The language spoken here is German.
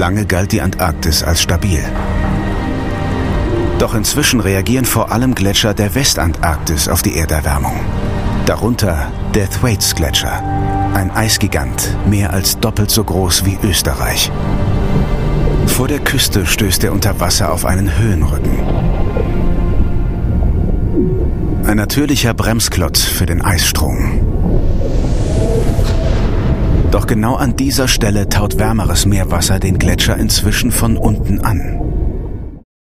Lange galt die Antarktis als stabil. Doch inzwischen reagieren vor allem Gletscher der Westantarktis auf die Erderwärmung. Darunter der Thwaites-Gletscher, ein Eisgigant, mehr als doppelt so groß wie Österreich. Vor der Küste stößt er unter Wasser auf einen Höhenrücken. Ein natürlicher Bremsklotz für den Eisstrom. Doch genau an dieser Stelle taut wärmeres Meerwasser den Gletscher inzwischen von unten an.